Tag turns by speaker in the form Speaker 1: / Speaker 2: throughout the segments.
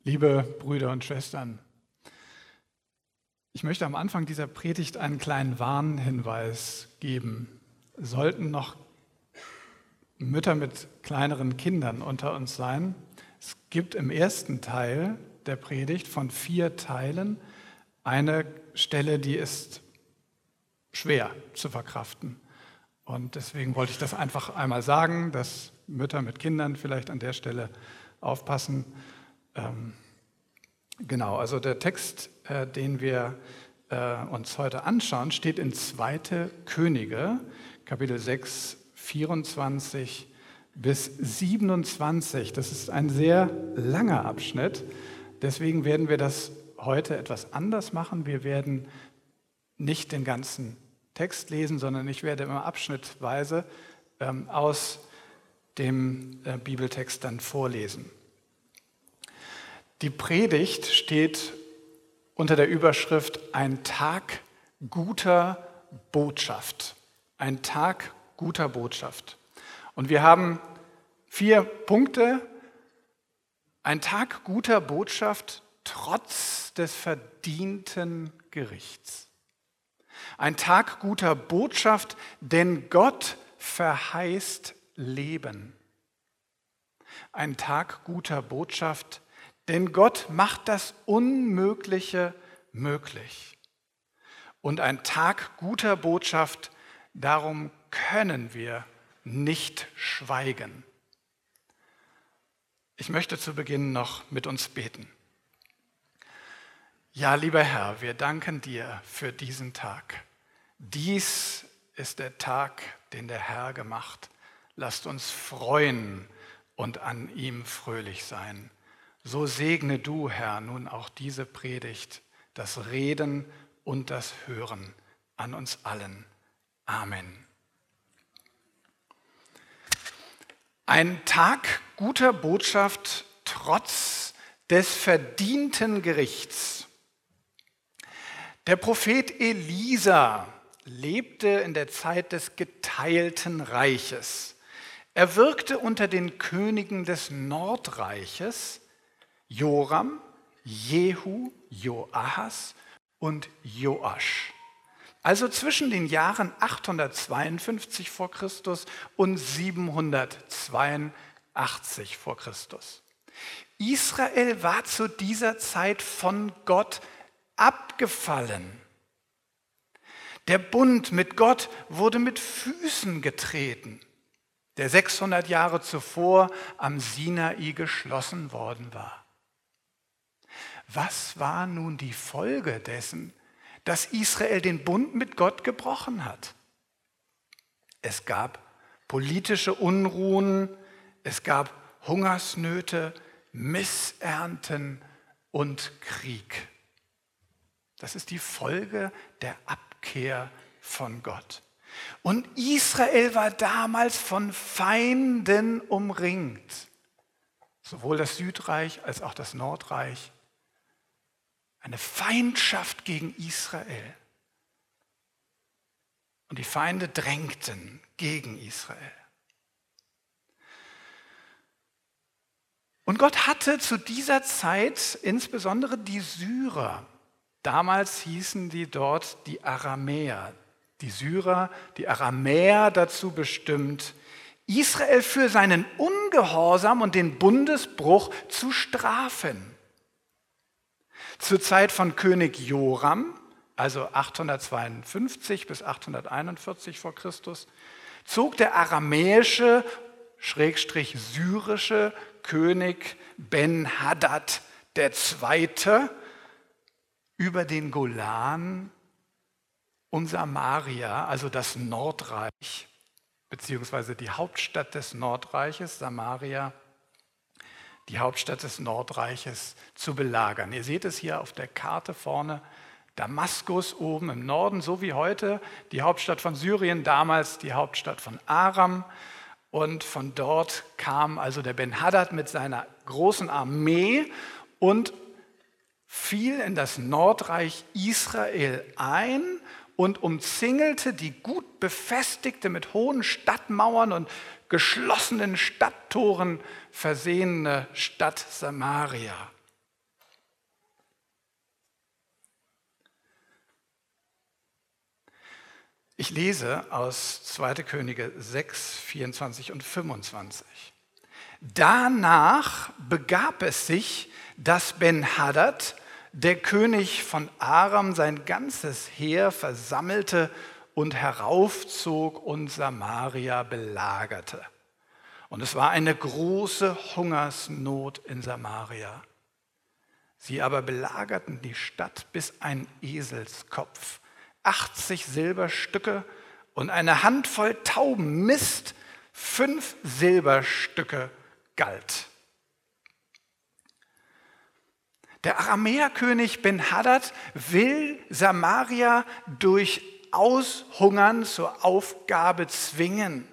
Speaker 1: Liebe Brüder und Schwestern, ich möchte am Anfang dieser Predigt einen kleinen Warnhinweis geben. Sollten noch Mütter mit kleineren Kindern unter uns sein, es gibt im ersten Teil der Predigt von 4 Teilen eine Stelle, die ist schwer zu verkraften. Und deswegen wollte ich das einfach einmal sagen, dass Mütter mit Kindern vielleicht an der Stelle aufpassen. Genau, also der Text, den wir uns heute anschauen, steht in 2. Könige, Kapitel 6, 24 bis 27. Das ist ein sehr langer Abschnitt. Deswegen werden wir das heute etwas anders machen. Wir werden nicht den ganzen Text lesen, sondern ich werde immer abschnittweise aus dem Bibeltext dann vorlesen. Die Predigt steht unter der Überschrift Ein Tag guter Botschaft. Ein Tag guter Botschaft. Und wir haben 4 Punkte. Ein Tag guter Botschaft trotz des verdienten Gerichts. Ein Tag guter Botschaft, denn Gott verheißt Leben. Ein Tag guter Botschaft, denn Gott macht das Unmögliche möglich. Und ein Tag guter Botschaft, darum können wir nicht schweigen. Ich möchte zu Beginn noch mit uns beten. Ja, lieber Herr, wir danken dir für diesen Tag. Dies ist der Tag, den der Herr gemacht. Lasst uns freuen und an ihm fröhlich sein. So segne du, Herr, nun auch diese Predigt, das Reden und das Hören an uns allen. Amen. Ein Tag guter Botschaft trotz des verdienten Gerichts. Der Prophet Elisa lebte in der Zeit des geteilten Reiches. Er wirkte unter den Königen des Nordreiches, Joram, Jehu, Joahas und Joasch. Also zwischen den Jahren 852 vor Christus und 782 vor Christus. Israel war zu dieser Zeit von Gott abgefallen. Der Bund mit Gott wurde mit Füßen getreten, der 600 Jahre zuvor am Sinai geschlossen worden war. Was war nun die Folge dessen, dass Israel den Bund mit Gott gebrochen hat? Es gab politische Unruhen, es gab Hungersnöte, Missernten und Krieg. Das ist die Folge der Abkehr von Gott. Und Israel war damals von Feinden umringt. Sowohl das Südreich als auch das Nordreich. Eine Feindschaft gegen Israel. Und die Feinde drängten gegen Israel. Und Gott hatte zu dieser Zeit insbesondere die Syrer, damals hießen die dort die Aramäer, die Syrer, die Aramäer dazu bestimmt, Israel für seinen Ungehorsam und den Bundesbruch zu strafen. Zur Zeit von König Joram, also 852 bis 841 vor Christus, zog der aramäische, syrische König Ben-Hadad II. Über den Golan und Samaria, also das Nordreich, beziehungsweise die Hauptstadt des Nordreiches, Samaria, die Hauptstadt des Nordreiches, zu belagern. Ihr seht es hier auf der Karte vorne, Damaskus oben im Norden, so wie heute die Hauptstadt von Syrien, damals die Hauptstadt von Aram. Und von dort kam also der Ben-Hadad mit seiner großen Armee und fiel in das Nordreich Israel ein und umzingelte die gut befestigte, mit hohen Stadtmauern und geschlossenen Stadttoren versehene Stadt Samaria. Ich lese aus 2. Könige 6, 24 und 25. Danach begab es sich, dass Ben-Hadad, der König von Aram, sein ganzes Heer versammelte und heraufzog und Samaria belagerte. Und es war eine große Hungersnot in Samaria. Sie aber belagerten die Stadt bis ein Eselskopf, 80 Silberstücke und eine Handvoll Taubenmist, 5 Silberstücke galt. Der Aramäerkönig Ben-Hadad will Samaria durch Aushungern zur Aufgabe zwingen.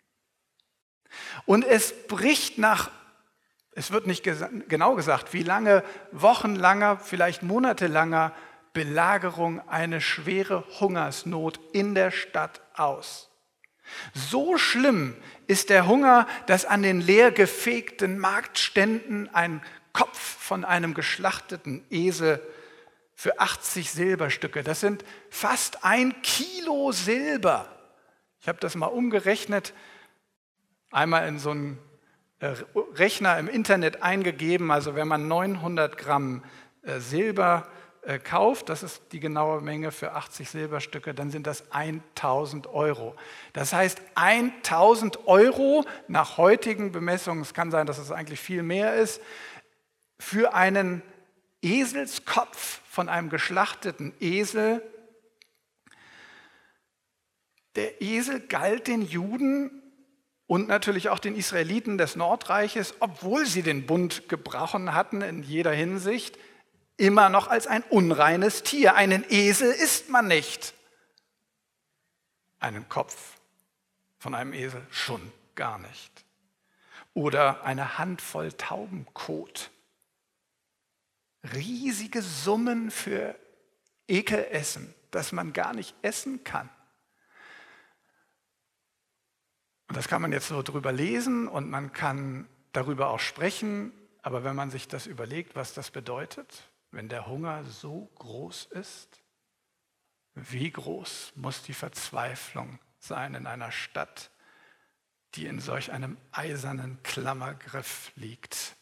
Speaker 1: Und es bricht es wird nicht genau gesagt, wie lange, wochenlanger, vielleicht monatelanger Belagerung eine schwere Hungersnot in der Stadt aus. So schlimm ist der Hunger, dass an den leer gefegten Marktständen ein Kopf von einem geschlachteten Esel für 80 Silberstücke, das sind fast 1 Kilo Silber. Ich habe das mal umgerechnet, einmal in so einen Rechner im Internet eingegeben, also wenn man 900 Gramm Silber kauft, das ist die genaue Menge für 80 Silberstücke, dann sind das 1.000 Euro. Das heißt 1.000 Euro nach heutigen Bemessungen, es kann sein, dass es eigentlich viel mehr ist, für einen Eselskopf von einem geschlachteten Esel. Der Esel galt den Juden und natürlich auch den Israeliten des Nordreiches, obwohl sie den Bund gebrochen hatten in jeder Hinsicht, immer noch als ein unreines Tier. Einen Esel isst man nicht. Einen Kopf von einem Esel schon gar nicht. Oder eine Handvoll Taubenkot. Riesige Summen für Ekelessen, das man gar nicht essen kann. Und das kann man jetzt so drüber lesen und man kann darüber auch sprechen, aber wenn man sich das überlegt, was das bedeutet, wenn der Hunger so groß ist, wie groß muss die Verzweiflung sein in einer Stadt, die in solch einem eisernen Klammergriff liegt?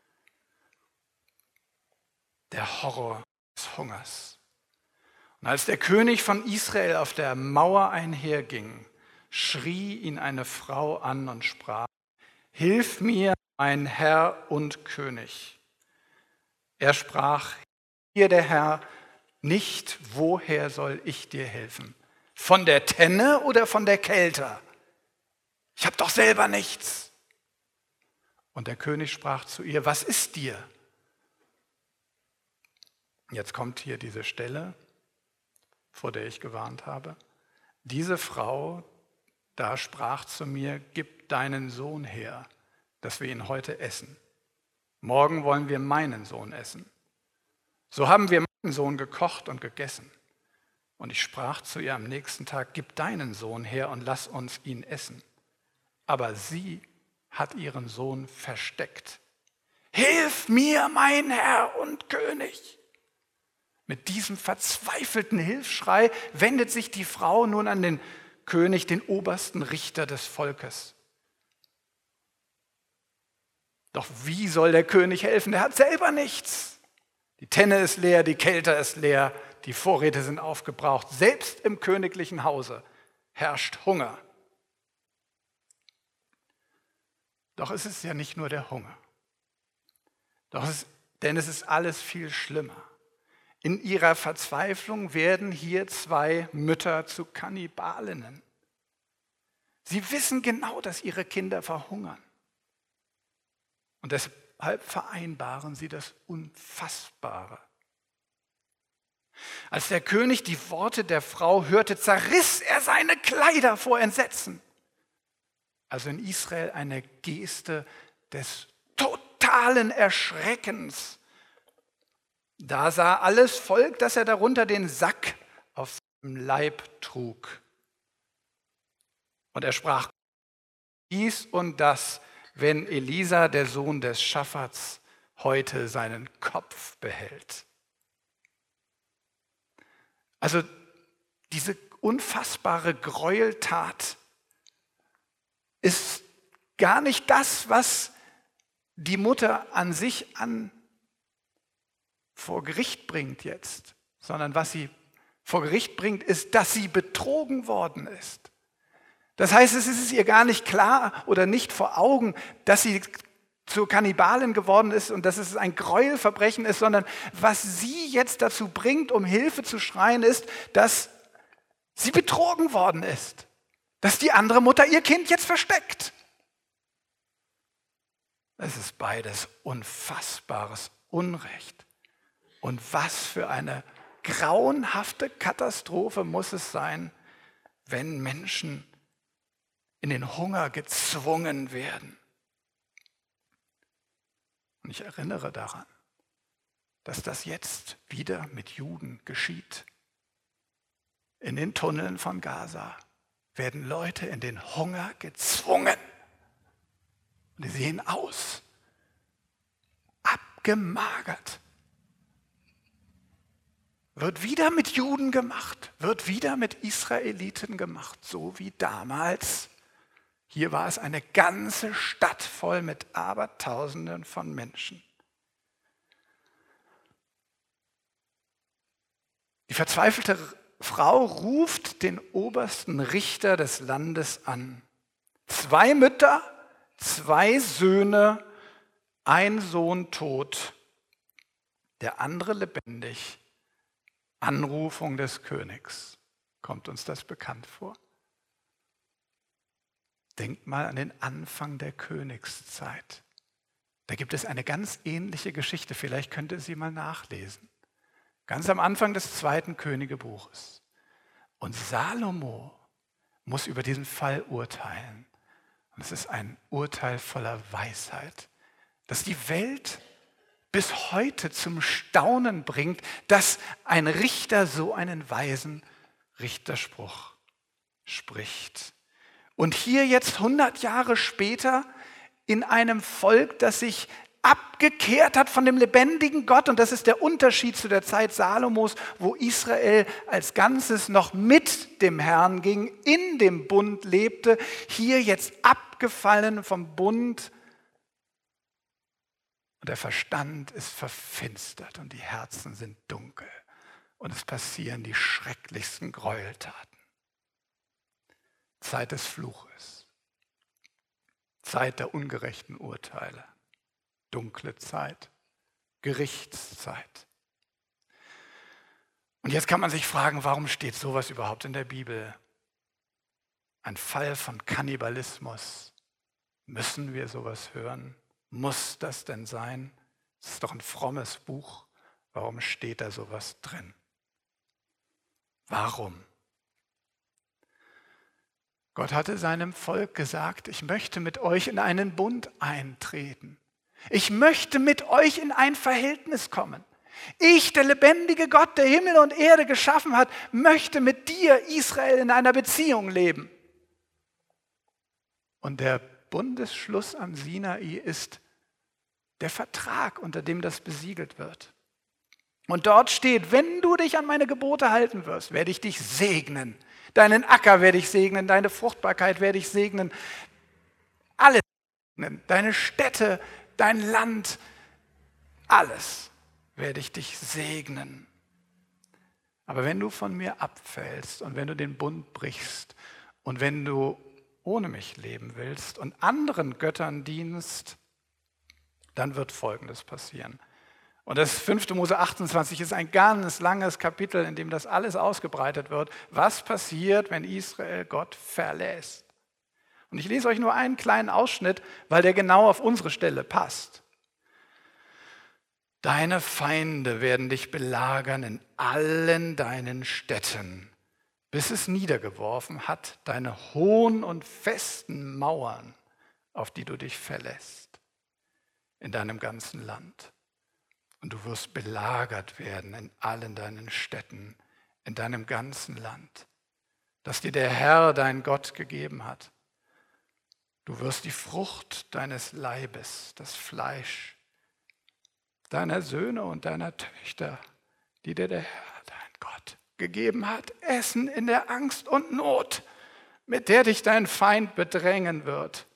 Speaker 1: Der Horror des Hungers. Und als der König von Israel auf der Mauer einherging, schrie ihn eine Frau an und sprach: Hilf mir, mein Herr und König. Er sprach: Hier der Herr, nicht, woher soll ich dir helfen? Von der Tenne oder von der Kelter? Ich habe doch selber nichts. Und der König sprach zu ihr: Was ist dir? Jetzt kommt hier diese Stelle, vor der ich gewarnt habe. Diese Frau da sprach zu mir: Gib deinen Sohn her, dass wir ihn heute essen. Morgen wollen wir meinen Sohn essen. So haben wir meinen Sohn gekocht und gegessen. Und ich sprach zu ihr am nächsten Tag: Gib deinen Sohn her und lass uns ihn essen. Aber sie hat ihren Sohn versteckt. Hilf mir, mein Herr und König! Mit diesem verzweifelten Hilfsschrei wendet sich die Frau nun an den König, den obersten Richter des Volkes. Doch wie soll der König helfen? Er hat selber nichts. Die Tenne ist leer, die Kelter ist leer, die Vorräte sind aufgebraucht. Selbst im königlichen Hause herrscht Hunger. Doch es ist ja nicht nur der Hunger. Denn es ist alles viel schlimmer. In ihrer Verzweiflung werden hier 2 Mütter zu Kannibalinnen. Sie wissen genau, dass ihre Kinder verhungern. Und deshalb vereinbaren sie das Unfassbare. Als der König die Worte der Frau hörte, zerriss er seine Kleider vor Entsetzen. Also in Israel eine Geste des totalen Erschreckens. Da sah alles Volk, dass er darunter den Sack auf seinem Leib trug. Und er sprach: Dies und das, wenn Elisa, der Sohn des Schaphats, heute seinen Kopf behält. Also diese unfassbare Gräueltat ist gar nicht das, was die Mutter an sich vor Gericht bringt jetzt, sondern was sie vor Gericht bringt, ist, dass sie betrogen worden ist. Das heißt, es ist ihr gar nicht klar oder nicht vor Augen, dass sie zur Kannibalin geworden ist und dass es ein Gräuelverbrechen ist, sondern was sie jetzt dazu bringt, um Hilfe zu schreien, ist, dass sie betrogen worden ist. Dass die andere Mutter ihr Kind jetzt versteckt. Es ist beides unfassbares Unrecht. Und was für eine grauenhafte Katastrophe muss es sein, wenn Menschen in den Hunger gezwungen werden. Und ich erinnere daran, dass das jetzt wieder mit Juden geschieht. In den Tunneln von Gaza werden Leute in den Hunger gezwungen. Und die sehen aus, abgemagert. Wird wieder mit Juden gemacht, wird wieder mit Israeliten gemacht, so wie damals. Hier war es eine ganze Stadt voll mit Abertausenden von Menschen. Die verzweifelte Frau ruft den obersten Richter des Landes an. 2 Mütter, 2 Söhne, ein Sohn tot, der andere lebendig. Anrufung des Königs. Kommt uns das bekannt vor? Denkt mal an den Anfang der Königszeit. Da gibt es eine ganz ähnliche Geschichte. Vielleicht könnt ihr sie mal nachlesen. Ganz am Anfang des 2. Königebuches. Und Salomo muss über diesen Fall urteilen. Und es ist ein Urteil voller Weisheit, dass die Welt bis heute zum Staunen bringt, dass ein Richter so einen weisen Richterspruch spricht. Und hier jetzt 100 Jahre später in einem Volk, das sich abgekehrt hat von dem lebendigen Gott, und das ist der Unterschied zu der Zeit Salomos, wo Israel als Ganzes noch mit dem Herrn ging, in dem Bund lebte, hier jetzt abgefallen vom Bund. Und der Verstand ist verfinstert und die Herzen sind dunkel. Und es passieren die schrecklichsten Gräueltaten. Zeit des Fluches. Zeit der ungerechten Urteile. Dunkle Zeit. Gerichtszeit. Und jetzt kann man sich fragen, warum steht sowas überhaupt in der Bibel? Ein Fall von Kannibalismus. Müssen wir sowas hören? Muss das denn sein? Das ist doch ein frommes Buch. Warum steht da sowas drin? Warum? Gott hatte seinem Volk gesagt, ich möchte mit euch in einen Bund eintreten. Ich möchte mit euch in ein Verhältnis kommen. Ich, der lebendige Gott, der Himmel und Erde geschaffen hat, möchte mit dir, Israel, in einer Beziehung leben. Und der Bundesschluss am Sinai ist der Vertrag, unter dem das besiegelt wird. Und dort steht, wenn du dich an meine Gebote halten wirst, werde ich dich segnen. Deinen Acker werde ich segnen, deine Fruchtbarkeit werde ich segnen. Alles segnen, deine Städte, dein Land, alles werde ich dich segnen. Aber wenn du von mir abfällst und wenn du den Bund brichst und wenn du ohne mich leben willst und anderen Göttern dienst, dann wird Folgendes passieren. Und das 5. Mose 28 ist ein ganz langes Kapitel, in dem das alles ausgebreitet wird. Was passiert, wenn Israel Gott verlässt? Und ich lese euch nur einen kleinen Ausschnitt, weil der genau auf unsere Stelle passt. Deine Feinde werden dich belagern in allen deinen Städten, bis es niedergeworfen hat, deine hohen und festen Mauern, auf die du dich verlässt, in deinem ganzen Land. Und du wirst belagert werden in allen deinen Städten, in deinem ganzen Land, das dir der Herr, dein Gott, gegeben hat. Du wirst die Frucht deines Leibes, das Fleisch deiner Söhne und deiner Töchter, die dir der Herr, dein Gott, gegeben hat, Essen in der Angst und Not, mit der dich dein Feind bedrängen wird.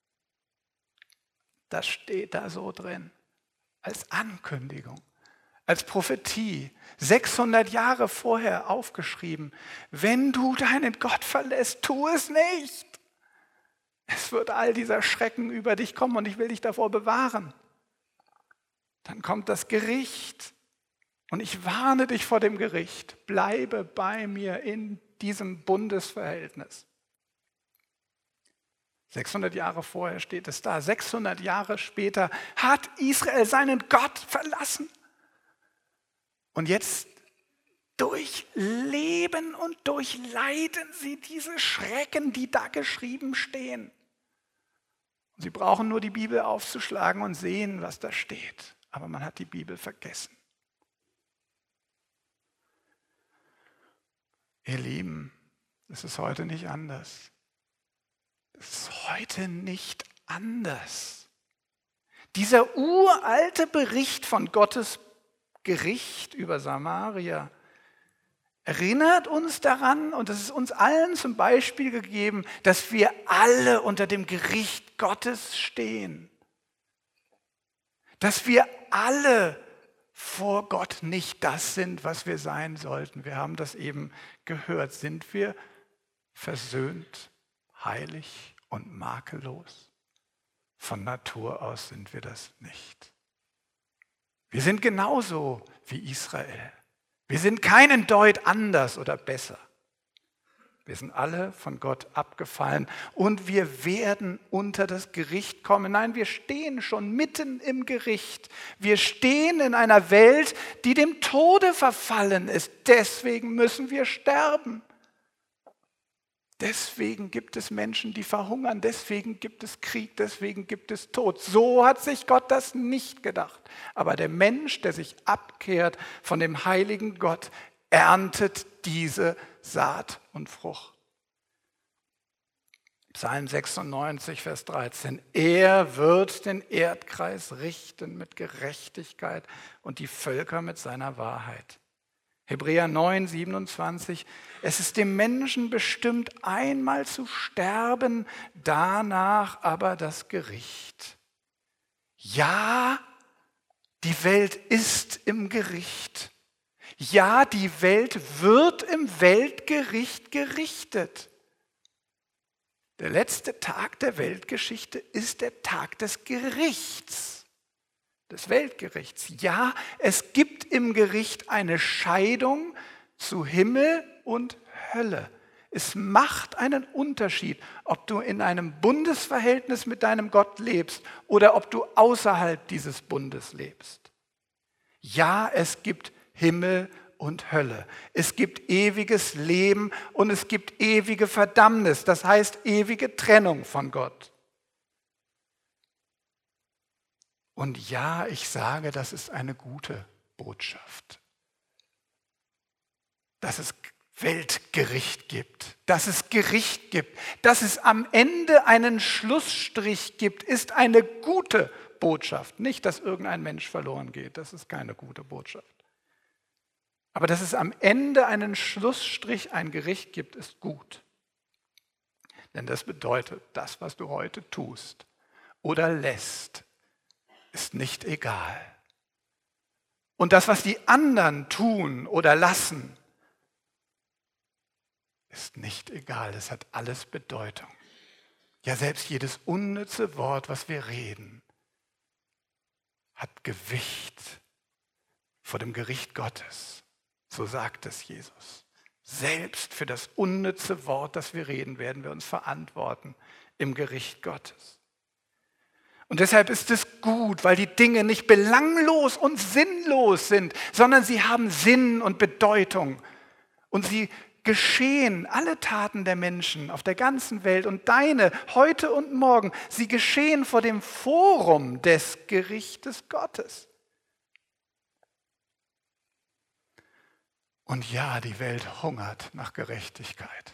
Speaker 1: Das steht da so drin, als Ankündigung, als Prophetie, 600 Jahre vorher aufgeschrieben. Wenn du deinen Gott verlässt, tu es nicht. Es wird all dieser Schrecken über dich kommen und ich will dich davor bewahren. Dann kommt das Gericht und ich warne dich vor dem Gericht. Bleibe bei mir in diesem Bundesverhältnis. 600 Jahre vorher steht es da. 600 Jahre später hat Israel seinen Gott verlassen. Und jetzt durchleben und durchleiden sie diese Schrecken, die da geschrieben stehen. Und sie brauchen nur die Bibel aufzuschlagen und sehen, was da steht. Aber man hat die Bibel vergessen. Ihr Lieben, es ist heute nicht anders. Es ist heute nicht anders. Dieser uralte Bericht von Gottes Gericht über Samaria erinnert uns daran, und es ist uns allen zum Beispiel gegeben, dass wir alle unter dem Gericht Gottes stehen. Dass wir alle vor Gott nicht das sind, was wir sein sollten. Wir haben das eben gehört. Sind wir versöhnt, heilig und makellos? Von Natur aus sind wir das nicht. Wir sind genauso wie Israel. Wir sind keinen Deut anders oder besser. Wir sind alle von Gott abgefallen und wir werden unter das Gericht kommen. Nein, wir stehen schon mitten im Gericht. Wir stehen in einer Welt, die dem Tode verfallen ist. Deswegen müssen wir sterben. Deswegen gibt es Menschen, die verhungern. Deswegen gibt es Krieg. Deswegen gibt es Tod. So hat sich Gott das nicht gedacht. Aber der Mensch, der sich abkehrt von dem heiligen Gott, erntet diese Saat und Frucht. Psalm 96, Vers 13. Er wird den Erdkreis richten mit Gerechtigkeit und die Völker mit seiner Wahrheit. Hebräer 9, 27. Es ist dem Menschen bestimmt, einmal zu sterben, danach aber das Gericht. Ja, die Welt ist im Gericht. Ja, die Welt wird im Weltgericht gerichtet. Der letzte Tag der Weltgeschichte ist der Tag des Gerichts, des Weltgerichts. Ja, es gibt im Gericht eine Scheidung zu Himmel und Hölle. Es macht einen Unterschied, ob du in einem Bundesverhältnis mit deinem Gott lebst oder ob du außerhalb dieses Bundes lebst. Ja, es gibt Himmel und Hölle. Es gibt ewiges Leben und es gibt ewige Verdammnis, das heißt ewige Trennung von Gott. Und ja, ich sage, das ist eine gute Botschaft. Dass es Weltgericht gibt, dass es Gericht gibt, dass es am Ende einen Schlussstrich gibt, ist eine gute Botschaft. Nicht, dass irgendein Mensch verloren geht, das ist keine gute Botschaft. Aber dass es am Ende einen Schlussstrich, ein Gericht gibt, ist gut. Denn das bedeutet, das, was du heute tust oder lässt, ist nicht egal. Und das, was die anderen tun oder lassen, ist nicht egal. Es hat alles Bedeutung. Ja, selbst jedes unnütze Wort, was wir reden, hat Gewicht vor dem Gericht Gottes. So sagt es Jesus. Selbst für das unnütze Wort, das wir reden, werden wir uns verantworten im Gericht Gottes. Und deshalb ist es gut, weil die Dinge nicht belanglos und sinnlos sind, sondern sie haben Sinn und Bedeutung. Und sie geschehen, alle Taten der Menschen auf der ganzen Welt und deine heute und morgen, sie geschehen vor dem Forum des Gerichtes Gottes. Und ja, die Welt hungert nach Gerechtigkeit.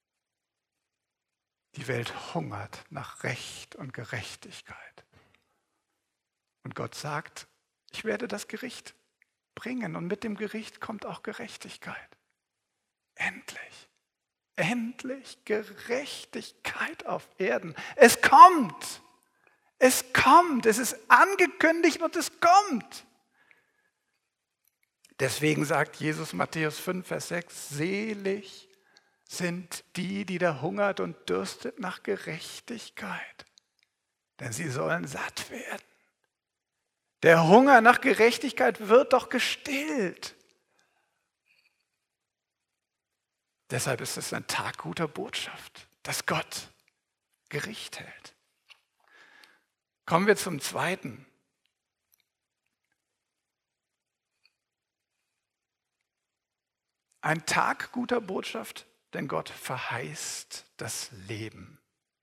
Speaker 1: Die Welt hungert nach Recht und Gerechtigkeit. Und Gott sagt, ich werde das Gericht bringen und mit dem Gericht kommt auch Gerechtigkeit. Endlich, endlich Gerechtigkeit auf Erden. Es kommt, es ist angekündigt und es kommt. Deswegen sagt Jesus Matthäus 5, Vers 6, selig sind die, die da hungert und dürstet nach Gerechtigkeit, denn sie sollen satt werden. Der Hunger nach Gerechtigkeit wird doch gestillt. Deshalb ist es ein Tag guter Botschaft, dass Gott Gericht hält. Kommen wir zum Zweiten. Ein Tag guter Botschaft, denn Gott verheißt das Leben.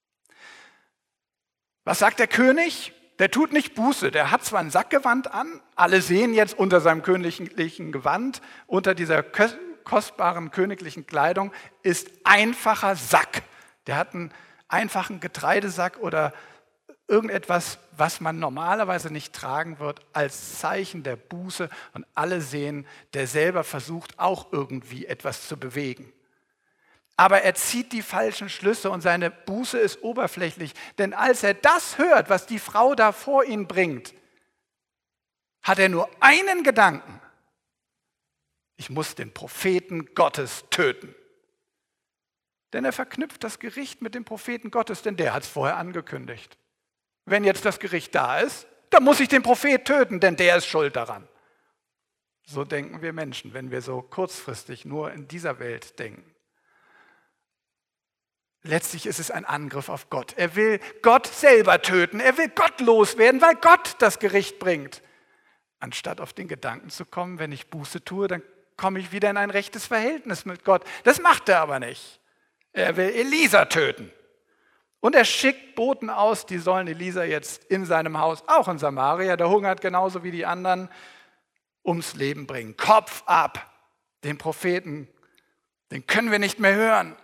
Speaker 1: Was sagt der König? Der tut nicht Buße, der hat zwar ein Sackgewand an, alle sehen jetzt unter seinem königlichen Gewand, unter dieser kostbaren königlichen Kleidung ist einfacher Sack. Der hat einen einfachen Getreidesack oder irgendetwas, was man normalerweise nicht tragen wird, als Zeichen der Buße. Und alle sehen, der selber versucht auch irgendwie etwas zu bewegen. Aber er zieht die falschen Schlüsse und seine Buße ist oberflächlich. Denn als er das hört, was die Frau da vor ihn bringt, hat er nur einen Gedanken. Ich muss den Propheten Gottes töten. Denn er verknüpft das Gericht mit dem Propheten Gottes, denn der hat es vorher angekündigt. Wenn jetzt das Gericht da ist, dann muss ich den Prophet töten, denn der ist schuld daran. So denken wir Menschen, wenn wir so kurzfristig nur in dieser Welt denken. Letztlich ist es ein Angriff auf Gott. Er will Gott selber töten. Er will Gott loswerden, weil Gott das Gericht bringt. Anstatt auf den Gedanken zu kommen, wenn ich Buße tue, dann komme ich wieder in ein rechtes Verhältnis mit Gott. Das macht er aber nicht. Er will Elisa töten. Und er schickt Boten aus, die sollen Elisa jetzt in seinem Haus, auch in Samaria, der hungert genauso wie die anderen, ums Leben bringen. Kopf ab, den Propheten, den können wir nicht mehr hören.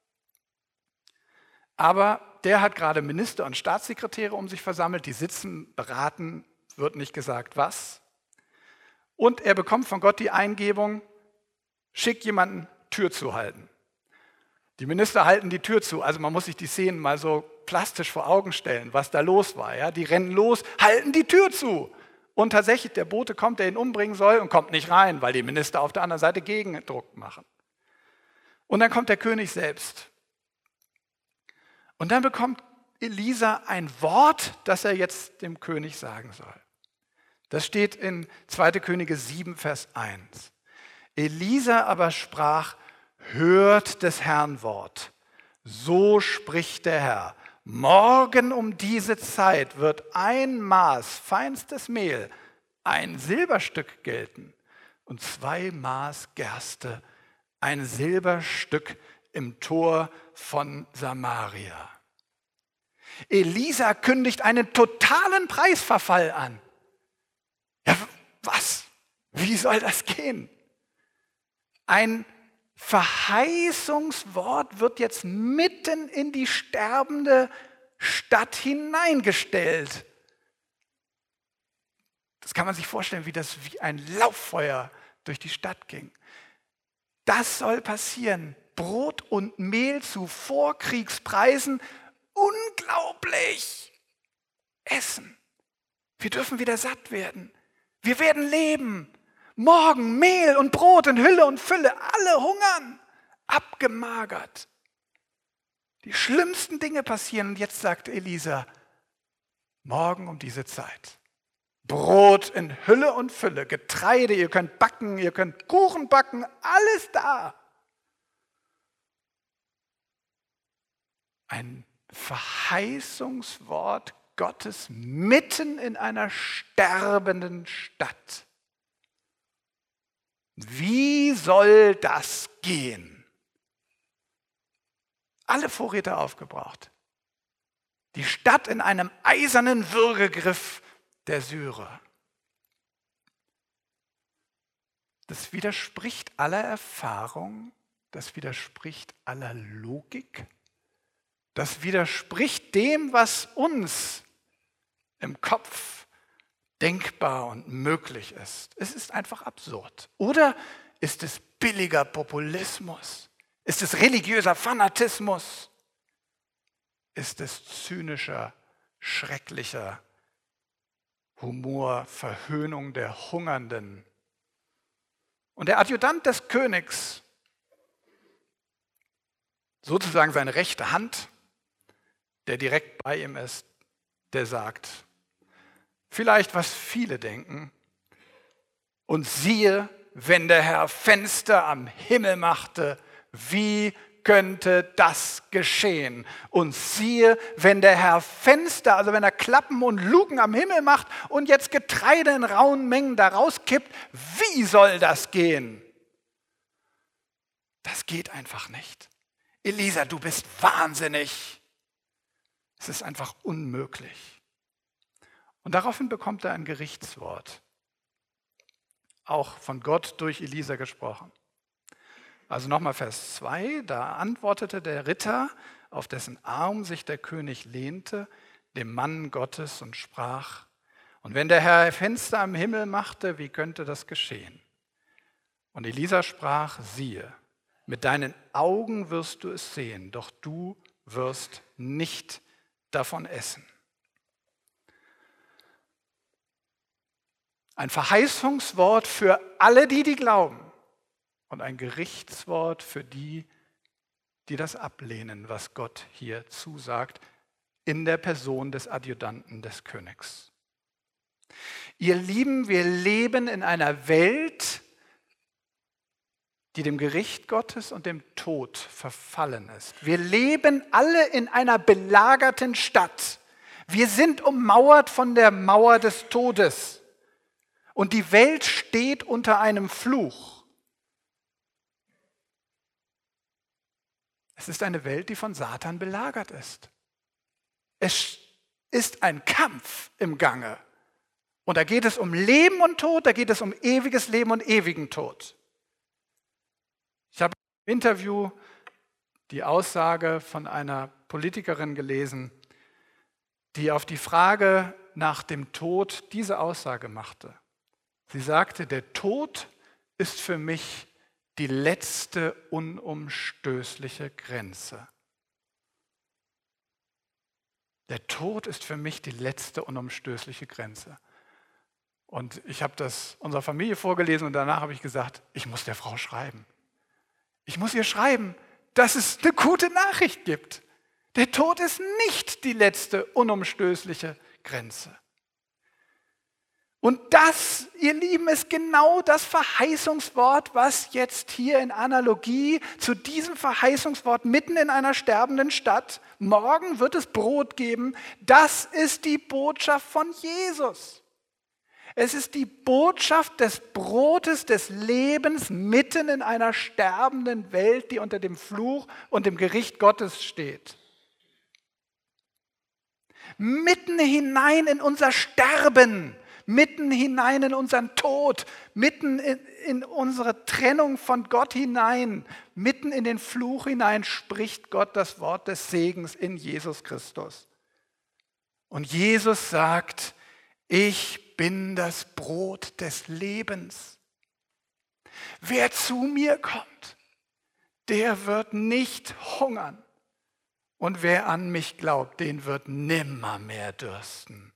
Speaker 1: Aber der hat gerade Minister und Staatssekretäre um sich versammelt, die sitzen, beraten, wird nicht gesagt was. Und er bekommt von Gott die Eingebung, schick jemanden, Tür zu halten. Die Minister halten die Tür zu, also man muss sich die Szenen mal so plastisch vor Augen stellen, was da los war. Ja? Die rennen los, halten die Tür zu. Und tatsächlich, der Bote kommt, der ihn umbringen soll und kommt nicht rein, weil die Minister auf der anderen Seite Gegendruck machen. Und dann kommt der König selbst. Und dann bekommt Elisa ein Wort, das er jetzt dem König sagen soll. Das steht in 2. Könige 7, Vers 1. Elisa aber sprach, hört des Herrn Wort. So spricht der Herr. Morgen um diese Zeit wird ein Maß feinstes Mehl, ein Silberstück gelten und 2 Maß Gerste, ein Silberstück im Tor von Samaria. Elisa kündigt einen totalen Preisverfall an. Ja, was? Wie soll das gehen? Ein Verheißungswort wird jetzt mitten in die sterbende Stadt hineingestellt. Das kann man sich vorstellen, wie das wie ein Lauffeuer durch die Stadt ging. Das soll passieren. Brot und Mehl zu Vorkriegspreisen. Unglaublich. Essen. Wir dürfen wieder satt werden. Wir werden leben. Morgen Mehl und Brot in Hülle und Fülle. Alle hungern. Abgemagert. Die schlimmsten Dinge passieren. Und jetzt sagt Elisa, morgen um diese Zeit. Brot in Hülle und Fülle. Getreide, ihr könnt backen, ihr könnt Kuchen backen. Alles da. Ein Verheißungswort Gottes mitten in einer sterbenden Stadt. Wie soll das gehen? Alle Vorräte aufgebraucht. Die Stadt in einem eisernen Würgegriff der Syrer. Das widerspricht aller Erfahrung, das widerspricht aller Logik. Das widerspricht dem, was uns im Kopf denkbar und möglich ist. Es ist einfach absurd. Oder Ist es billiger Populismus? Ist es religiöser Fanatismus? Ist es zynischer, schrecklicher Humor, Verhöhnung der Hungernden? Und der Adjutant des Königs, sozusagen seine rechte Hand, der direkt bei ihm ist, der sagt, vielleicht was viele denken, und siehe, wenn der Herr Fenster am Himmel machte, wie könnte das geschehen? Und siehe, wenn der Herr Fenster, also wenn er Klappen und Luken am Himmel macht und jetzt Getreide in rauen Mengen da rauskippt, wie soll das gehen? Das geht einfach nicht. Elisa, du bist wahnsinnig. Es ist einfach unmöglich. Und daraufhin bekommt er ein Gerichtswort. Auch von Gott durch Elisa gesprochen. Also nochmal Vers 2, da antwortete der Ritter, auf dessen Arm sich der König lehnte, dem Mann Gottes und sprach, und wenn der Herr Fenster am Himmel machte, wie könnte das geschehen? Und Elisa sprach, siehe, mit deinen Augen wirst du es sehen, doch du wirst nicht davon essen. Ein Verheißungswort für alle, die glauben. Und ein Gerichtswort für die, die das ablehnen, was Gott hier zusagt, in der Person des Adjutanten des Königs. Ihr Lieben, wir leben in einer Welt, die dem Gericht Gottes und dem Tod verfallen ist. Wir leben alle in einer belagerten Stadt. Wir sind ummauert von der Mauer des Todes. Und die Welt steht unter einem Fluch. Es ist eine Welt, die von Satan belagert ist. Es ist ein Kampf im Gange. Und da geht es um Leben und Tod, da geht es um ewiges Leben und ewigen Tod. Ich habe im Interview die Aussage von einer Politikerin gelesen, die auf die Frage nach dem Tod diese Aussage machte. Sie sagte, der Tod ist für mich die letzte unumstößliche Grenze. Der Tod ist für mich die letzte unumstößliche Grenze. Und ich habe das unserer Familie vorgelesen und danach habe ich gesagt, ich muss der Frau schreiben. Ich muss ihr schreiben, dass es eine gute Nachricht gibt. Der Tod ist nicht die letzte unumstößliche Grenze. Und das, ihr Lieben, ist genau das Verheißungswort, was jetzt hier in Analogie zu diesem Verheißungswort mitten in einer sterbenden Stadt, morgen wird es Brot geben, das ist die Botschaft von Jesus. Es ist die Botschaft des Brotes, des Lebens mitten in einer sterbenden Welt, die unter dem Fluch und dem Gericht Gottes steht. Mitten hinein in unser Sterben, mitten hinein in unseren Tod, mitten in unsere Trennung von Gott hinein, mitten in den Fluch hinein spricht Gott das Wort des Segens in Jesus Christus. Und Jesus sagt, ich bin das Brot des Lebens. Wer zu mir kommt, der wird nicht hungern. Und wer an mich glaubt, den wird nimmermehr dürsten.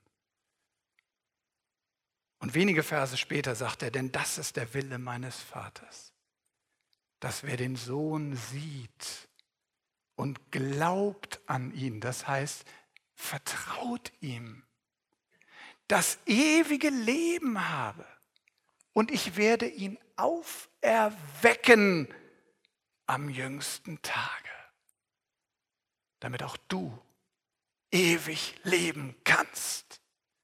Speaker 1: Und wenige Verse später sagt er, denn das ist der Wille meines Vaters, dass wer den Sohn sieht und glaubt an ihn, das heißt, vertraut ihm, das ewige Leben habe und ich werde ihn auferwecken am jüngsten Tage, damit auch du ewig leben kannst.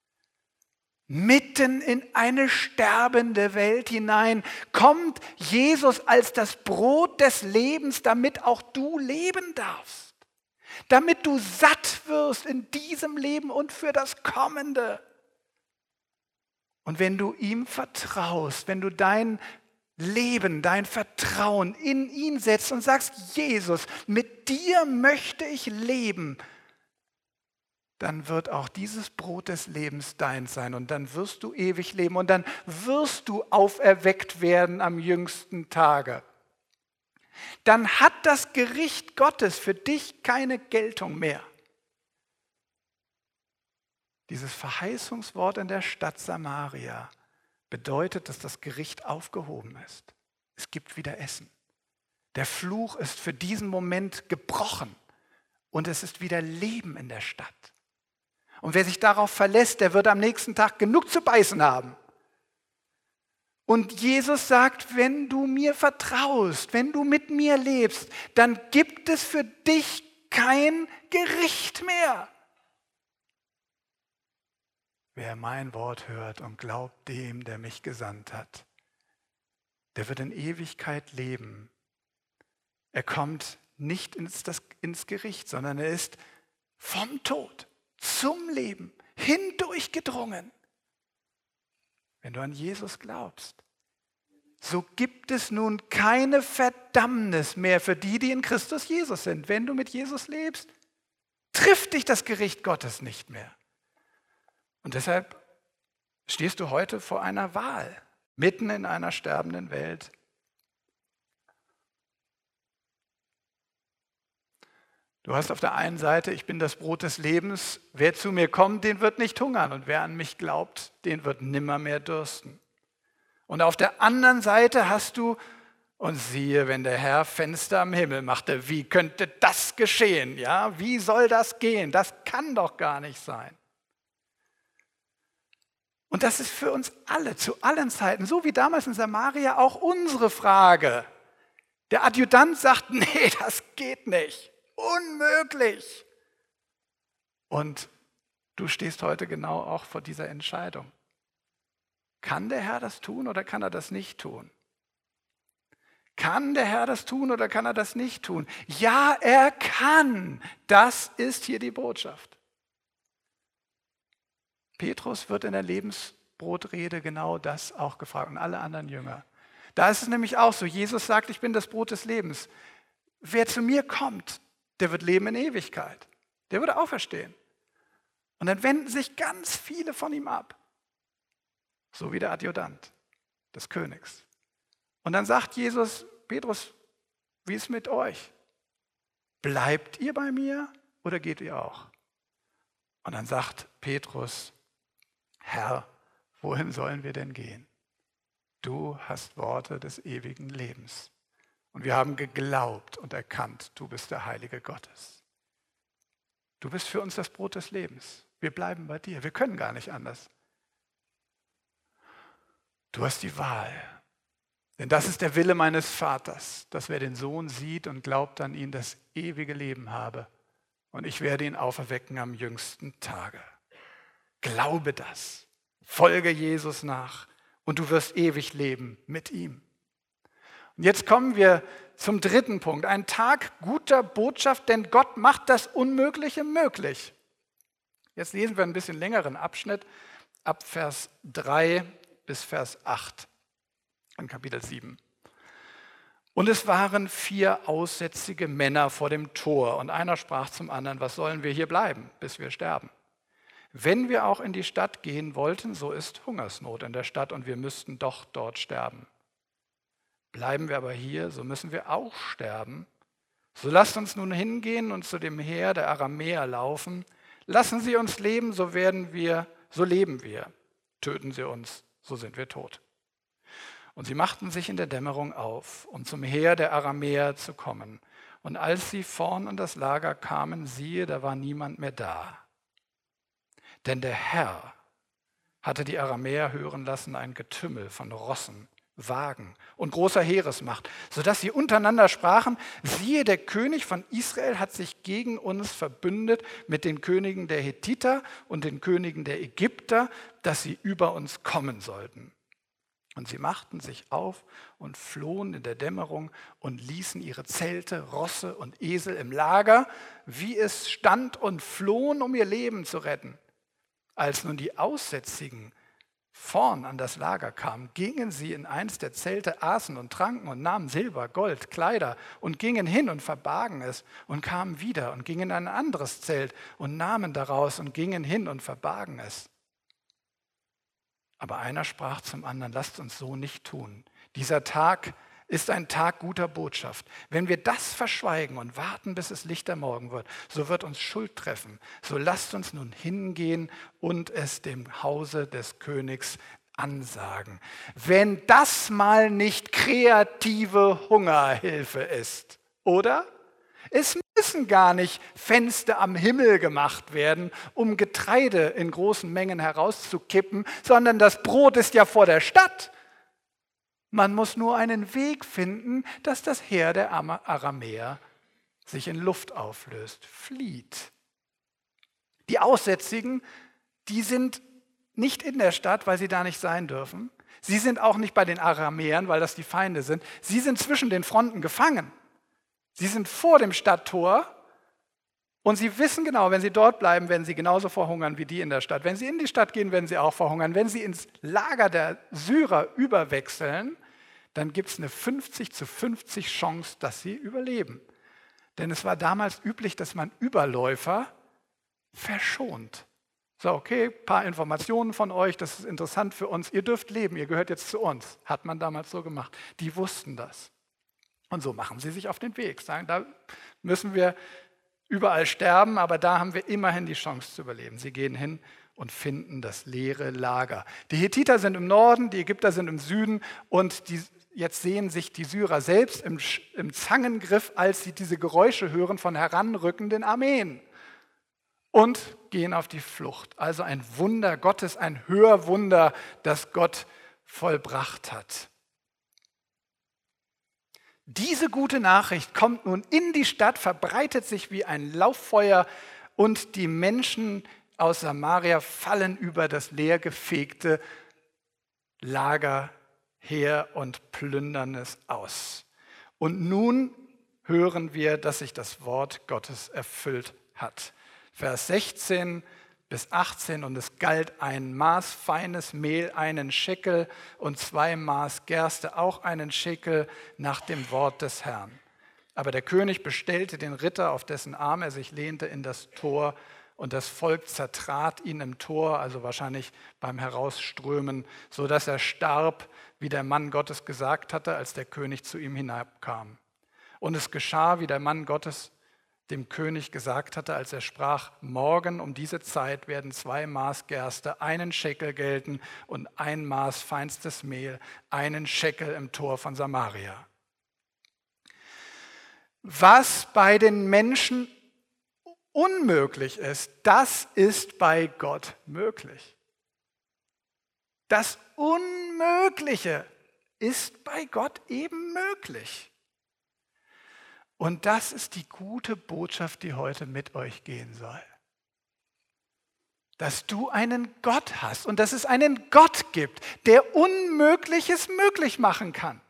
Speaker 1: Mitten in eine sterbende Welt hinein kommt Jesus als das Brot des Lebens, damit auch du leben darfst. Damit du satt wirst in diesem Leben und für das Kommende. Und wenn du ihm vertraust, wenn du dein Leben, dein Vertrauen in ihn setzt und sagst, Jesus, mit dir möchte ich leben, dann wird auch dieses Brot des Lebens dein sein und dann wirst du ewig leben und dann wirst du auferweckt werden am jüngsten Tage. Dann hat das Gericht Gottes für dich keine Geltung mehr. Dieses Verheißungswort in der Stadt Samaria bedeutet, dass das Gericht aufgehoben ist. Es gibt wieder Essen. Der Fluch ist für diesen Moment gebrochen und es ist wieder Leben in der Stadt. Und wer sich darauf verlässt, der wird am nächsten Tag genug zu beißen haben. Und Jesus sagt, wenn du mir vertraust, wenn du mit mir lebst, dann gibt es für dich kein Gericht mehr. Wer mein Wort hört und glaubt dem, der mich gesandt hat, der wird in Ewigkeit leben. Er kommt nicht ins Gericht, sondern er ist vom Tod zum Leben hindurchgedrungen. Wenn du an Jesus glaubst, so gibt es nun keine Verdammnis mehr für die, die in Christus Jesus sind. Wenn du mit Jesus lebst, trifft dich das Gericht Gottes nicht mehr. Und deshalb stehst du heute vor einer Wahl, mitten in einer sterbenden Welt. Du hast auf der einen Seite, ich bin das Brot des Lebens, wer zu mir kommt, den wird nicht hungern und wer an mich glaubt, den wird nimmermehr dürsten. Und auf der anderen Seite hast du, und siehe, wenn der Herr Fenster am Himmel machte, wie könnte das geschehen? Ja, wie soll das gehen? Das kann doch gar nicht sein. Und das ist für uns alle, zu allen Zeiten, so wie damals in Samaria, auch unsere Frage. Der Adjutant sagt, nee, das geht nicht. Unmöglich. Und du stehst heute genau auch vor dieser Entscheidung. Kann der Herr das tun oder kann er das nicht tun? Kann der Herr das tun oder kann er das nicht tun? Ja, er kann. Das ist hier die Botschaft. Petrus wird in der Lebensbrotrede genau das auch gefragt und alle anderen Jünger. Da ist es nämlich auch so, Jesus sagt, ich bin das Brot des Lebens. Wer zu mir kommt, der wird leben in Ewigkeit. Der wird auferstehen. Und dann wenden sich ganz viele von ihm ab. So wie der Adjutant des Königs. Und dann sagt Jesus, Petrus, wie ist es mit euch? Bleibt ihr bei mir oder geht ihr auch? Und dann sagt Petrus, Herr, wohin sollen wir denn gehen? Du hast Worte des ewigen Lebens. Und wir haben geglaubt und erkannt, du bist der Heilige Gottes. Du bist für uns das Brot des Lebens. Wir bleiben bei dir. Wir können gar nicht anders. Du hast die Wahl. Denn das ist der Wille meines Vaters, dass wer den Sohn sieht und glaubt an ihn, das ewige Leben habe. Und ich werde ihn auferwecken am jüngsten Tage. Glaube das. Folge Jesus nach. Und du wirst ewig leben mit ihm. Und jetzt kommen wir zum dritten Punkt. Ein Tag guter Botschaft, denn Gott macht das Unmögliche möglich. Jetzt lesen wir einen bisschen längeren Abschnitt ab Vers 3 bis Vers 8 in Kapitel 7. Und es waren 4 aussätzige Männer vor dem Tor und einer sprach zum anderen, was sollen wir hier bleiben, bis wir sterben? Wenn wir auch in die Stadt gehen wollten, so ist Hungersnot in der Stadt und wir müssten doch dort sterben. Bleiben wir aber hier, so müssen wir auch sterben. So lasst uns nun hingehen und zu dem Heer der Aramäer laufen. Lassen Sie uns leben, so leben wir. Töten Sie uns, so sind wir tot. Und sie machten sich in der Dämmerung auf, um zum Heer der Aramäer zu kommen. Und als sie vorn an das Lager kamen, siehe, da war niemand mehr da. Denn der Herr hatte die Aramäer hören lassen, ein Getümmel von Rossen, Wagen und großer Heeresmacht, sodass sie untereinander sprachen, siehe, der König von Israel hat sich gegen uns verbündet mit den Königen der Hethiter und den Königen der Ägypter, dass sie über uns kommen sollten. Und sie machten sich auf und flohen in der Dämmerung und ließen ihre Zelte, Rosse und Esel im Lager, wie es stand, und flohen, um ihr Leben zu retten. Als nun die Aussätzigen vorn an das Lager kamen, gingen sie in eins der Zelte, aßen und tranken und nahmen Silber, Gold, Kleider und gingen hin und verbargen es und kamen wieder und gingen in ein anderes Zelt und nahmen daraus und gingen hin und verbargen es. Aber einer sprach zum anderen: Lasst uns so nicht tun. Dieser Tag ist ein Tag guter Botschaft. Wenn wir das verschweigen und warten, bis es lichter Morgen wird, so wird uns Schuld treffen. So lasst uns nun hingehen und es dem Hause des Königs ansagen. Wenn das mal nicht kreative Hungerhilfe ist, oder? Es müssen gar nicht Fenster am Himmel gemacht werden, um Getreide in großen Mengen herauszukippen, sondern das Brot ist ja vor der Stadt. Man muss nur einen Weg finden, dass das Heer der Aramäer sich in Luft auflöst, flieht. Die Aussätzigen, die sind nicht in der Stadt, weil sie da nicht sein dürfen. Sie sind auch nicht bei den Aramäern, weil das die Feinde sind. Sie sind zwischen den Fronten gefangen. Sie sind vor dem Stadttor und sie wissen genau, wenn sie dort bleiben, werden sie genauso verhungern wie die in der Stadt. Wenn sie in die Stadt gehen, werden sie auch verhungern. Wenn sie ins Lager der Syrer überwechseln, dann gibt es eine 50-50 Chance, dass sie überleben. Denn es war damals üblich, dass man Überläufer verschont. So, okay, ein paar Informationen von euch, das ist interessant für uns. Ihr dürft leben, ihr gehört jetzt zu uns. Hat man damals so gemacht. Die wussten das. Und so machen sie sich auf den Weg. Sagen, da müssen wir überall sterben, aber da haben wir immerhin die Chance zu überleben. Sie gehen hin und finden das leere Lager. Die Hethiter sind im Norden, die Ägypter sind im Süden und jetzt sehen sich die Syrer selbst im Zangengriff, als sie diese Geräusche hören von heranrückenden Armeen und gehen auf die Flucht. Also ein Wunder Gottes, ein Hörwunder, das Gott vollbracht hat. Diese gute Nachricht kommt nun in die Stadt, verbreitet sich wie ein Lauffeuer und die Menschen aus Samaria fallen über das leergefegte Lager her und plündern es aus. Und nun hören wir, dass sich das Wort Gottes erfüllt hat. Vers 16 bis 18: Und es galt ein Maß feines Mehl, einen Schekel, und 2 Maß Gerste, auch einen Schekel, nach dem Wort des Herrn. Aber der König bestellte den Ritter, auf dessen Arm er sich lehnte, in das Tor, und das Volk zertrat ihn im Tor, also wahrscheinlich beim Herausströmen, sodass er starb, wie der Mann Gottes gesagt hatte, als der König zu ihm hinabkam. Und es geschah, wie der Mann Gottes dem König gesagt hatte, als er sprach: Morgen um diese Zeit werden 2 Maß Gerste, einen Schekel gelten, und 1 Maß feinstes Mehl, einen Schekel im Tor von Samaria. Was bei den Menschen unmöglich ist, das ist bei Gott möglich. Das Unmögliche ist bei Gott eben möglich. Und das ist die gute Botschaft, die heute mit euch gehen soll. Dass du einen Gott hast und dass es einen Gott gibt, der Unmögliches möglich machen kann.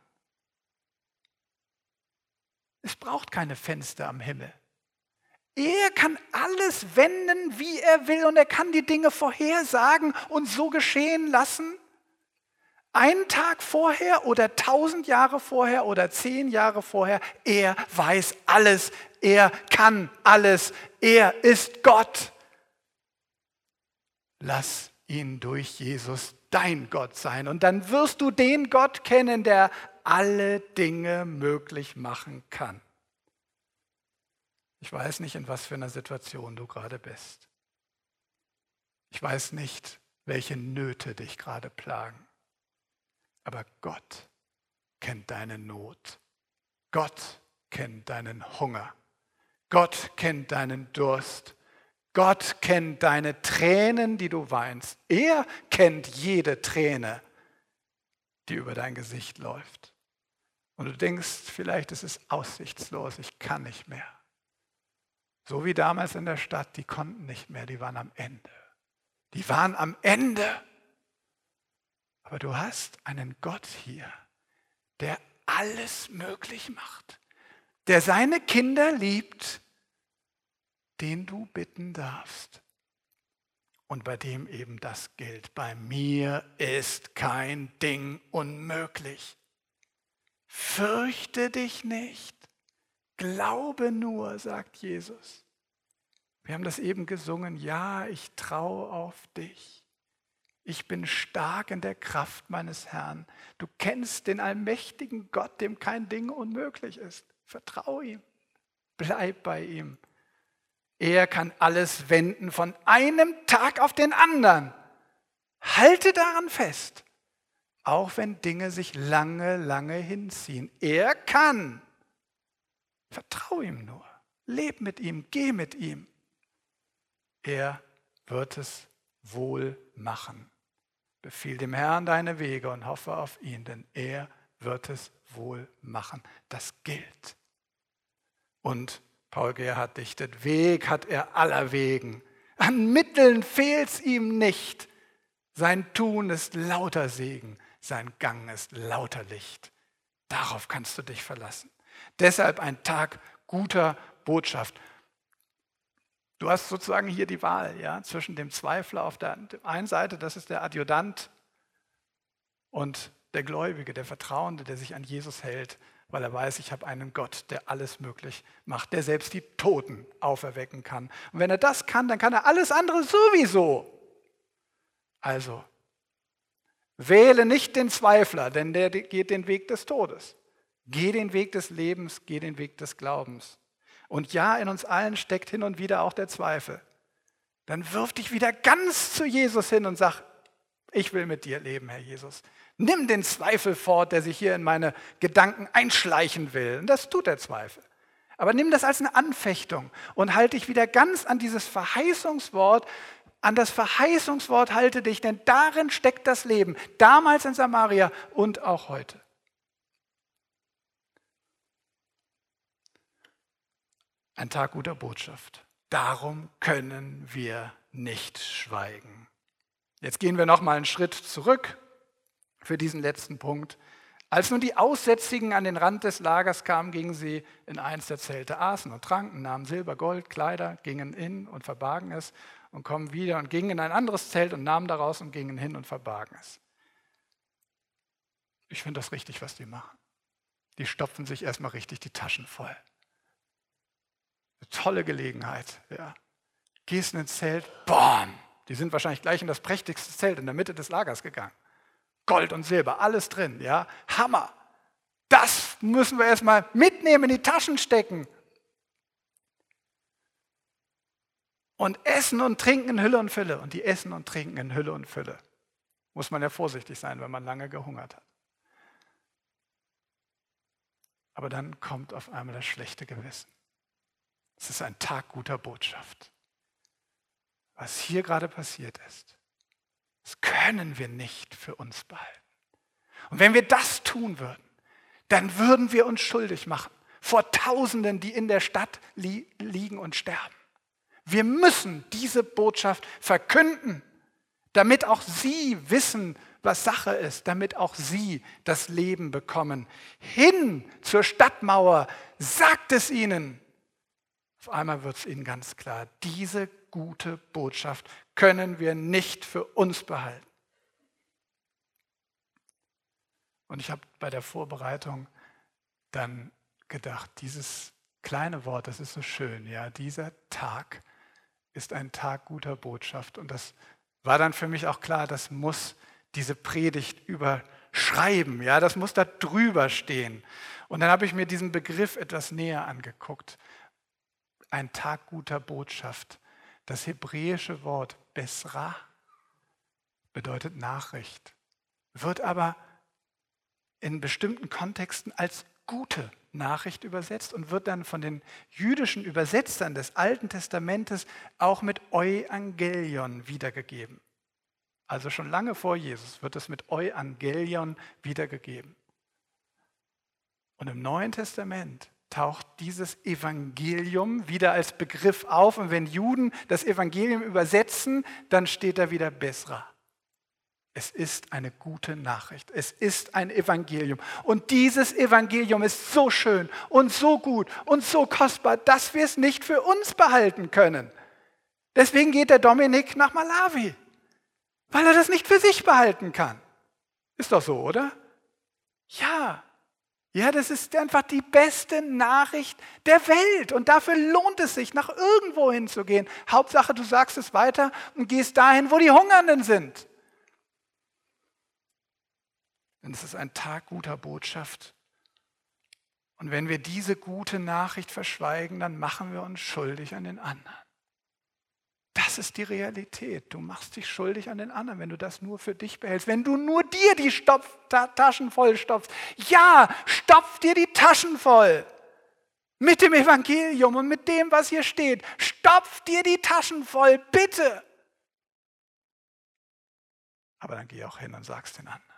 Speaker 1: Es braucht keine Fenster am Himmel. Er kann alles wenden, wie er will, und er kann die Dinge vorhersagen und so geschehen lassen. Einen Tag vorher oder 1000 Jahre vorher oder 10 Jahre vorher, er weiß alles, er kann alles, er ist Gott. Lass ihn durch Jesus dein Gott sein und dann wirst du den Gott kennen, der alle Dinge möglich machen kann. Ich weiß nicht, in was für einer Situation du gerade bist. Ich weiß nicht, welche Nöte dich gerade plagen. Aber Gott kennt deine Not. Gott kennt deinen Hunger. Gott kennt deinen Durst. Gott kennt deine Tränen, die du weinst. Er kennt jede Träne, die über dein Gesicht läuft. Und du denkst, vielleicht ist es aussichtslos, ich kann nicht mehr. So wie damals in der Stadt, die konnten nicht mehr, die waren am Ende. Die waren am Ende. Aber du hast einen Gott hier, der alles möglich macht, der seine Kinder liebt, den du bitten darfst. und bei dem eben das gilt. Bei mir ist kein Ding unmöglich. Fürchte dich nicht, glaube nur, sagt Jesus. Wir haben das eben gesungen, ja, ich traue auf dich. Ich bin stark in der Kraft meines Herrn. Du kennst den allmächtigen Gott, dem kein Ding unmöglich ist. Vertraue ihm, bleib bei ihm. Er kann alles wenden von einem Tag auf den anderen. Halte daran fest, auch wenn Dinge sich lange, lange hinziehen. Er kann. Vertraue ihm nur. Leb mit ihm, geh mit ihm. Er wird es wohl machen. Befiehl dem Herrn deine Wege und hoffe auf ihn, denn er wird es wohl machen. Das gilt. Und Paul Gerhard dichtet, Weg hat er aller Wegen. An Mitteln fehlt's ihm nicht. Sein Tun ist lauter Segen, sein Gang ist lauter Licht. Darauf kannst du dich verlassen. Deshalb ein Tag guter Botschaft. Du hast sozusagen hier die Wahl, ja, zwischen dem Zweifler auf der einen Seite, das ist der Adjutant, und der Gläubige, der Vertrauende, der sich an Jesus hält, weil er weiß, ich habe einen Gott, der alles möglich macht, der selbst die Toten auferwecken kann. Und wenn er das kann, dann kann er alles andere sowieso. Also, wähle nicht den Zweifler, denn der geht den Weg des Todes. Geh den Weg des Lebens, geh den Weg des Glaubens. Und ja, in uns allen steckt hin und wieder auch der Zweifel. Dann wirf dich wieder ganz zu Jesus hin und sag, ich will mit dir leben, Herr Jesus. Nimm den Zweifel fort, der sich hier in meine Gedanken einschleichen will. Und das tut der Zweifel. Aber nimm das als eine Anfechtung und halte dich wieder ganz an dieses Verheißungswort. An das Verheißungswort halte dich, denn darin steckt das Leben. Damals in Samaria und auch heute. Ein Tag guter Botschaft. Darum können wir nicht schweigen. Jetzt gehen wir noch mal einen Schritt zurück für diesen letzten Punkt. Als nun die Aussätzigen an den Rand des Lagers kamen, gingen sie in eins der Zelte, aßen und tranken, nahmen Silber, Gold, Kleider, gingen in und verbargen es und kommen wieder und gingen in ein anderes Zelt und nahmen daraus und gingen hin und verbargen es. Ich finde das richtig, was die machen. Die stopfen sich erstmal richtig die Taschen voll. Eine tolle Gelegenheit. Ja. Gehst in ein Zelt, boom! Die sind wahrscheinlich gleich in das prächtigste Zelt in der Mitte des Lagers gegangen. Gold und Silber, alles drin, ja. Hammer. Das müssen wir erstmal mitnehmen, in die Taschen stecken. Und essen und trinken in Hülle und Fülle. Und die essen und trinken in Hülle und Fülle. Muss man ja vorsichtig sein, wenn man lange gehungert hat. Aber dann kommt auf einmal das schlechte Gewissen. Es ist ein Tag guter Botschaft. Was hier gerade passiert ist, das können wir nicht für uns behalten. Und wenn wir das tun würden, dann würden wir uns schuldig machen vor Tausenden, die in der Stadt liegen und sterben. Wir müssen diese Botschaft verkünden, damit auch sie wissen, was Sache ist, damit auch sie das Leben bekommen. Hin zur Stadtmauer, sagt es ihnen. Auf einmal wird es ihnen ganz klar, diese gute Botschaft können wir nicht für uns behalten. Und ich habe bei der Vorbereitung dann gedacht, dieses kleine Wort, das ist so schön, ja, dieser Tag ist ein Tag guter Botschaft. Und das war dann für mich auch klar, das muss diese Predigt überschreiben, ja, das muss da drüber stehen. Und dann habe ich mir diesen Begriff etwas näher angeguckt. Ein Tag guter Botschaft. Das hebräische Wort Besra bedeutet Nachricht, wird aber in bestimmten Kontexten als gute Nachricht übersetzt und wird dann von den jüdischen Übersetzern des Alten Testamentes auch mit Euangelion wiedergegeben. Also schon lange vor Jesus wird es mit Euangelion wiedergegeben. Und im Neuen Testament taucht dieses Evangelium wieder als Begriff auf. Und wenn Juden das Evangelium übersetzen, dann steht da wieder Besra. Es ist eine gute Nachricht. Es ist ein Evangelium. Und dieses Evangelium ist so schön und so gut und so kostbar, dass wir es nicht für uns behalten können. Deswegen geht der Dominik nach Malawi, weil er das nicht für sich behalten kann. Ist doch so, oder? Ja, das ist einfach die beste Nachricht der Welt. Und dafür lohnt es sich, nach irgendwo hinzugehen. Hauptsache, du sagst es weiter und gehst dahin, wo die Hungernden sind. Denn es ist ein Tag guter Botschaft. Und wenn wir diese gute Nachricht verschweigen, dann machen wir uns schuldig an den anderen. Das ist die Realität. Du machst dich schuldig an den anderen, wenn du das nur für dich behältst. Wenn du nur dir die Taschen voll stopfst. Ja, stopf dir die Taschen voll. Mit dem Evangelium und mit dem, was hier steht. Stopf dir die Taschen voll, bitte. Aber dann geh auch hin und sag's den anderen.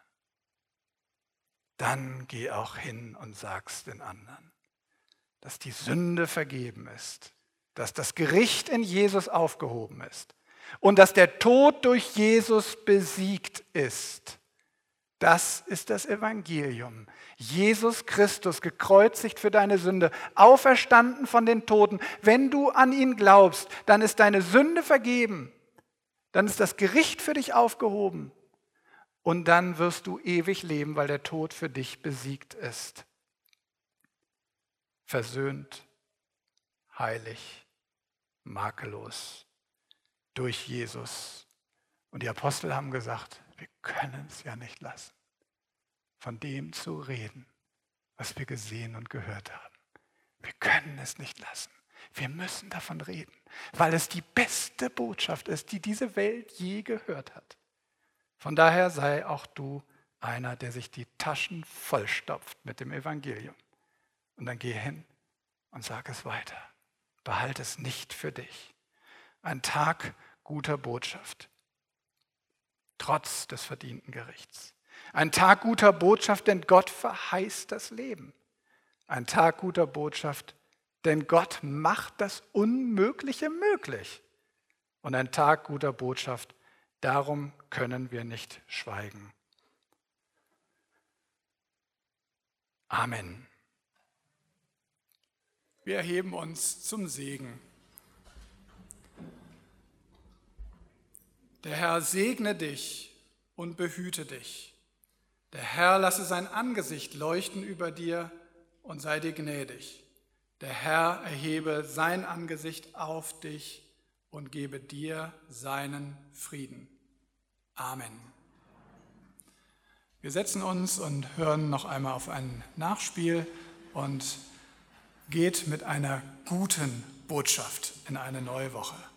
Speaker 1: Dann geh auch hin und sag's den anderen, dass die Sünde vergeben ist, dass das Gericht in Jesus aufgehoben ist und dass der Tod durch Jesus besiegt ist. Das ist das Evangelium. Jesus Christus gekreuzigt für deine Sünde, auferstanden von den Toten. Wenn du an ihn glaubst, dann ist deine Sünde vergeben. Dann ist das Gericht für dich aufgehoben. Und dann wirst du ewig leben, weil der Tod für dich besiegt ist. Versöhnt, heilig, makellos durch Jesus. Und die Apostel haben gesagt, wir können es ja nicht lassen, von dem zu reden, was wir gesehen und gehört haben. Wir können es nicht lassen. Wir müssen davon reden, weil es die beste Botschaft ist, die diese Welt je gehört hat. Von daher sei auch du einer, der sich die Taschen vollstopft mit dem Evangelium. Und dann geh hin und sag es weiter. Behalte es nicht für dich. Ein Tag guter Botschaft, trotz des verdienten Gerichts. Ein Tag guter Botschaft, denn Gott verheißt das Leben. Ein Tag guter Botschaft, denn Gott macht das Unmögliche möglich. Und ein Tag guter Botschaft, darum können wir nicht schweigen. Amen. Wir erheben uns zum Segen. Der Herr segne dich und behüte dich. Der Herr lasse sein Angesicht leuchten über dir und sei dir gnädig. Der Herr erhebe sein Angesicht auf dich und gebe dir seinen Frieden. Amen. Wir setzen uns und hören noch einmal auf ein Nachspiel und geht mit einer guten Botschaft in eine neue Woche.